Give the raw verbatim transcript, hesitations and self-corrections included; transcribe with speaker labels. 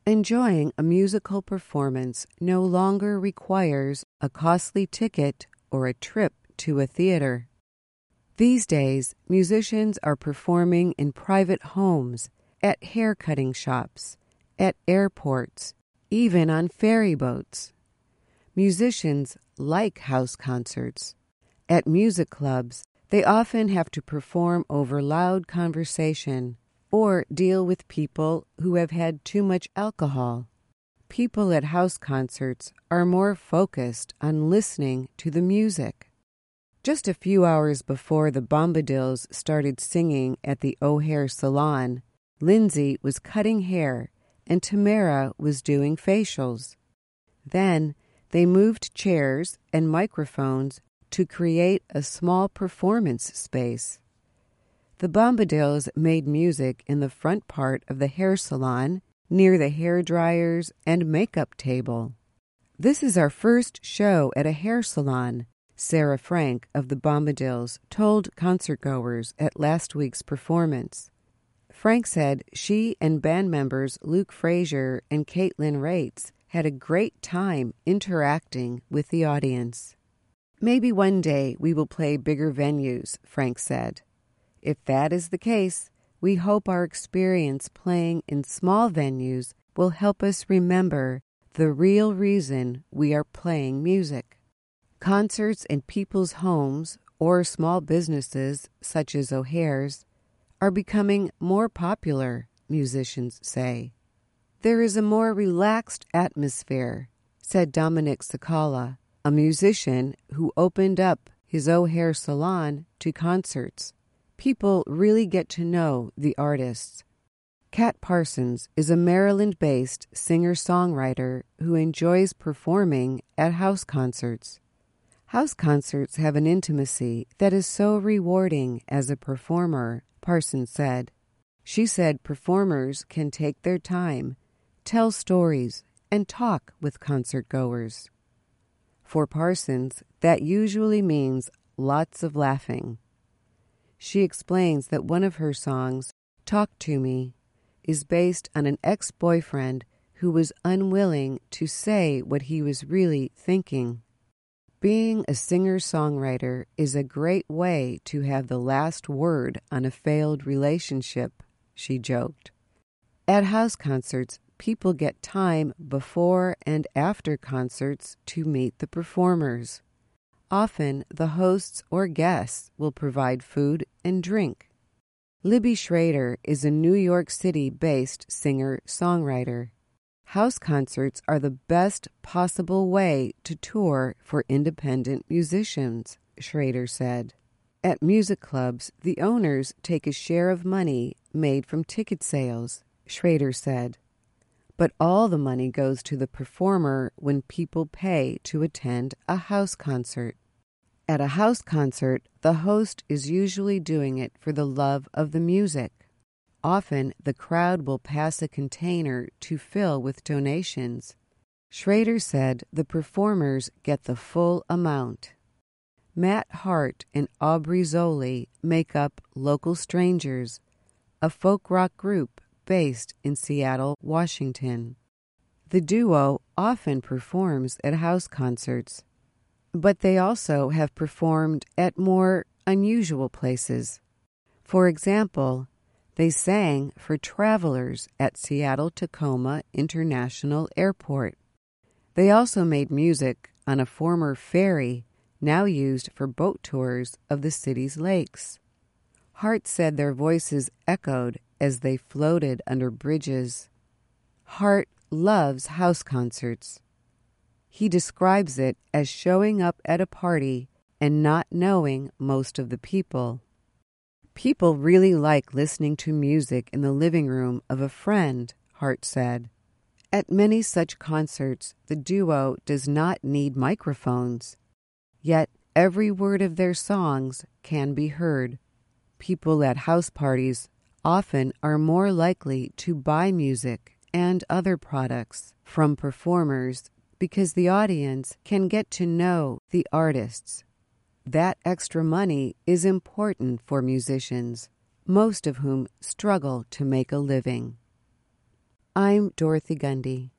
Speaker 1: Enjoying a musical performance no longer requires a costly ticket or a trip to a theater. These days, musicians are performing in private homes, at hair-cutting shops, at airports, even on ferry boats. Musicians like house concerts. At music clubs, they often have to perform over loud conversation or deal with people who have had too much alcohol. People at house concerts are more focused on listening to the music. Just a few hours before the Bombadils started singing at the O'Hare Salon, Lindsay was cutting hair and Tamara was doing facials. Then they moved chairs and microphones to create a small performance space. The Bombadils made music in the front part of the hair salon, near the hair dryers and makeup table. "This is our first show at a hair salon," Sarah Frank of the Bombadils told concertgoers at last week's performance. Frank said she and band members Luke Frazier and Caitlin Rates had a great time interacting with the audience. "Maybe one day we will play bigger venues," Frank said. "If that is the case, we hope our experience playing in small venues will help us remember the real reason we are playing music." Concerts in people's homes or small businesses, such as O'Hare's, are becoming more popular, musicians say. "There is a more relaxed atmosphere," said Dominic Sakala, a musician who opened up his O'Hare Salon to concerts. "People really get to know the artists." Kat Parsons is a Maryland-based singer-songwriter who enjoys performing at house concerts. House concerts have an intimacy that is so rewarding as a performer, Parsons said. She said performers can take their time, tell stories, and talk with concertgoers. For Parsons, that usually means lots of laughing. She explains that one of her songs, "Talk to Me," is based on an ex-boyfriend who was unwilling to say what he was really thinking. Being a singer-songwriter is a great way to have the last word on a failed relationship, she joked. At house concerts, people get time before and after concerts to meet the performers. Often, the hosts or guests will provide food and drink. Libby Schrader is a New York City-based singer-songwriter. House concerts are the best possible way to tour for independent musicians, Schrader said. At music clubs, the owners take a share of money made from ticket sales, Schrader said. But all the money goes to the performer when people pay to attend a house concert. At a house concert, the host is usually doing it for the love of the music. Often, the crowd will pass a container to fill with donations. Schrader said the performers get the full amount. Matt Hart and Aubrey Zoli make up Local Strangers, a folk rock group based in Seattle, Washington. The duo often performs at house concerts, but they also have performed at more unusual places. For example, they sang for travelers at Seattle-Tacoma International Airport. They also made music on a former ferry now used for boat tours of the city's lakes. Hart said their voices echoed as they floated under bridges. Hart loves house concerts. He describes it as showing up at a party and not knowing most of the people. People really like listening to music in the living room of a friend, Hart said. At many such concerts, the duo does not need microphones. Yet every word of their songs can be heard. People at house parties often are more likely to buy music and other products from performers because the audience can get to know the artists. That extra money is important for musicians, most of whom struggle to make a living. I'm Dorothy Gundy.